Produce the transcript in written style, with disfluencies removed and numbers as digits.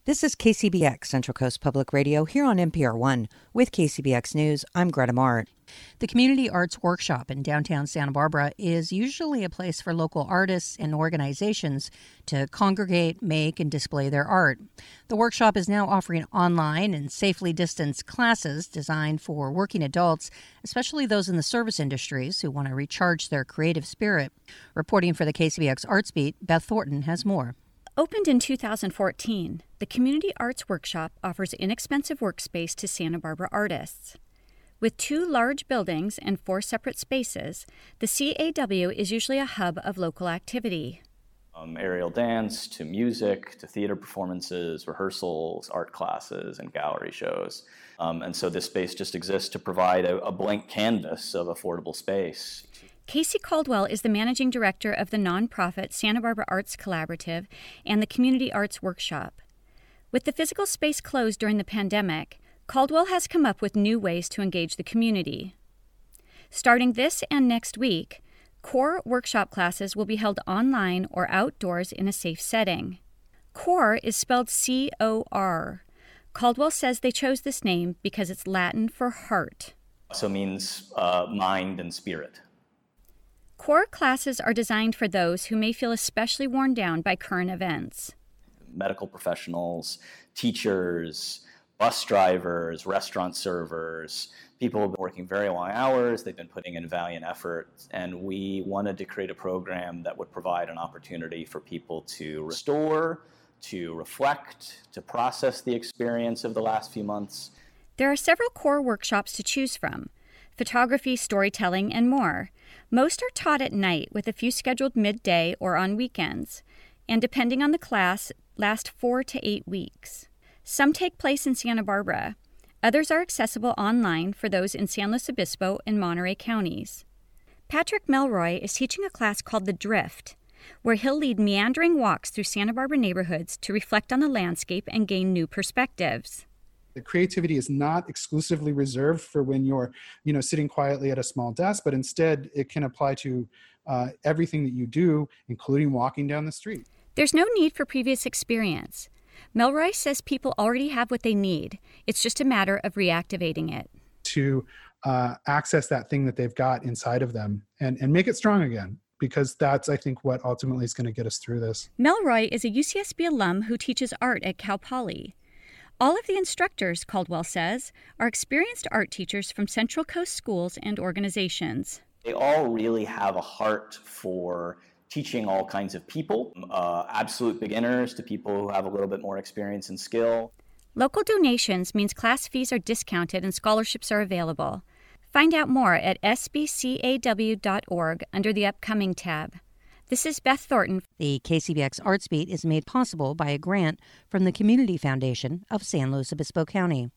This is KCBX, Central Coast Public Radio, here on NPR One. With KCBX News, I'm Greta Mart. The Community Arts Workshop in downtown Santa Barbara is usually a place for local artists and organizations to congregate, make, and display their art. The workshop is now offering online and safely distanced classes designed for working adults, especially those in the service industries who want to recharge their creative spirit. Reporting for the KCBX Arts Beat, Beth Thornton has more. Opened in 2014, the Community Arts Workshop offers inexpensive workspace to Santa Barbara artists. With 2 large buildings and 4 separate spaces, the CAW is usually a hub of local activity. Aerial dance, to music, to theater performances, rehearsals, art classes, and gallery shows. And so this space just exists to provide a blank canvas of affordable space. Casey Caldwell is the managing director of the nonprofit Santa Barbara Arts Collaborative and the Community Arts Workshop. With the physical space closed during the pandemic, Caldwell has come up with new ways to engage the community. Starting this and next week, core workshop classes will be held online or outdoors in a safe setting. Core is spelled C-O-R. Caldwell says they chose this name because it's Latin for heart. So it means mind and spirit. Core classes are designed for those who may feel especially worn down by current events. Medical professionals, teachers, bus drivers, restaurant servers, people have been working very long hours, they've been putting in valiant effort, and we wanted to create a program that would provide an opportunity for people to restore, to reflect, to process the experience of the last few months. There are several core workshops to choose from: photography, storytelling, and more. Most are taught at night, with a few scheduled midday or on weekends, and depending on the class, last 4 to 8 weeks. Some take place in Santa Barbara. Others are accessible online for those in San Luis Obispo and Monterey counties. Patrick Melroy is teaching a class called The Drift, where he'll lead meandering walks through Santa Barbara neighborhoods to reflect on the landscape and gain new perspectives. The creativity is not exclusively reserved for when you're, sitting quietly at a small desk, but instead it can apply to everything that you do, including walking down the street. There's no need for previous experience. Melroy says people already have what they need. It's just a matter of reactivating it. To access that thing that they've got inside of them and make it strong again, because that's, I think, what ultimately is going to get us through this. Melroy is a UCSB alum who teaches art at Cal Poly. All of the instructors, Caldwell says, are experienced art teachers from Central Coast schools and organizations. They all really have a heart for teaching all kinds of people, absolute beginners to people who have a little bit more experience and skill. Local donations means class fees are discounted and scholarships are available. Find out more at sbcaw.org under the Upcoming tab. This is Beth Thornton. The KCBX Arts Beat is made possible by a grant from the Community Foundation of San Luis Obispo County.